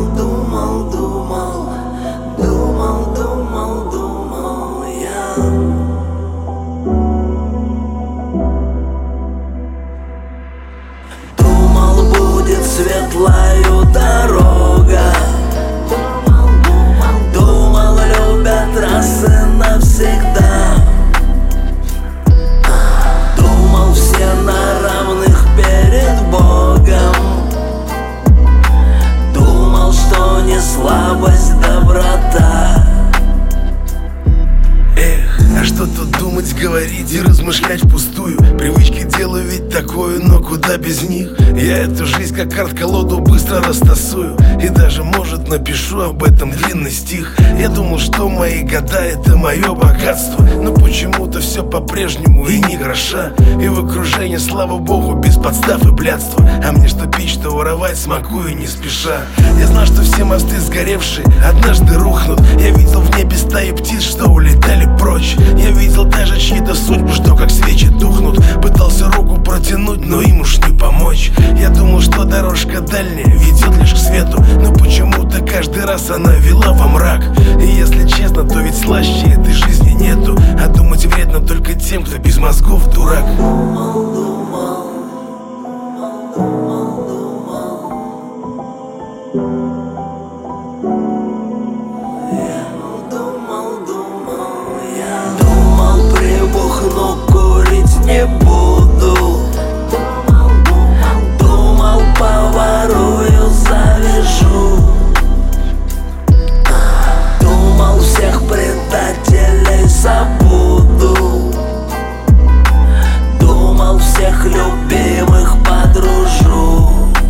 думал я. Думал, будет светлая дорога. Думал, любят раз и навсегда. Думал, все на равных перед Богом. Думал, что не слабость, доброта. А что тут думать, говорить и размышлять впустую? Привычки делаю ведь такое, но куда без них? Я эту жизнь как карт-колоду быстро растасую. И даже, может, напишу об этом длинный стих. Я думал, что мои года — это мое богатство, но почему-то все по-прежнему и ни гроша. И в окружении, слава богу, без подстав и блядства. А мне что пить, что воровать, смакую не спеша. Я знал, что все мосты сгоревшие однажды рухнут. Я видел в небе стаи птиц, что улетали прочь. Я видел даже чьи-то судьбы, что как свечи тухнут. Пытался руку протянуть, но им уж не помочь. Я думал, что дорожка дальняя ведет лишь к свету, но почему-то каждый раз она вела во мрак. И если честно, то ведь слаще этой жизни нету. А думать вредно только тем, кто без мозгов дурак. Но курить не буду. Думал, поворую, завяжу. Думал, всех предателей забуду. Думал, всех любимых подружу.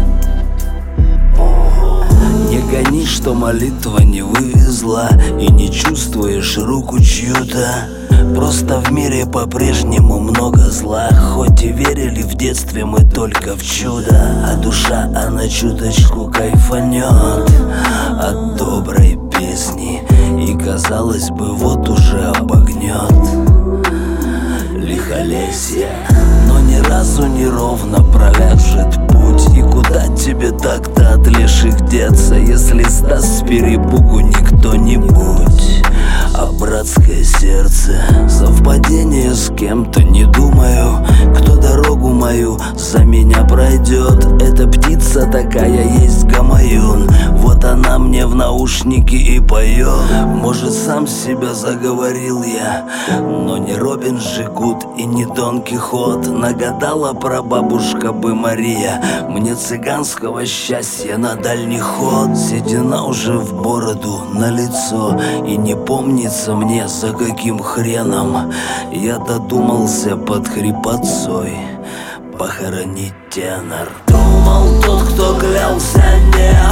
Не гони, что молитва не вывезла, и не чувствуешь руку чью-то. Просто в мире по-прежнему много зла. Хоть и верили в детстве мы только в чудо, а душа, она чуточку кайфанет от доброй песни, и, казалось бы, вот уже обогнет лихолесье, но ни разу не ровно провяжет путь. И куда тебе так-то от леших деться, если сдаст с перепугу не кто-нибудь, а братское сердце? Совпадение с кем-то, не думаю, кто дорогу мою за меня пройдет. Эта птица такая есть гамаюн, вот она мне в наушники и поет. Может, сам себя заговорил я, но не Робин Жигут и не Дон Кихот. Нагадала прабабушка бы Мария мне цыганского счастья на дальний ход. Седина уже в бороду, на лицо, и не помнится мне, за каким хреном я додумался под хрипотцой похоронить тенор. Думал, тот, кто клялся не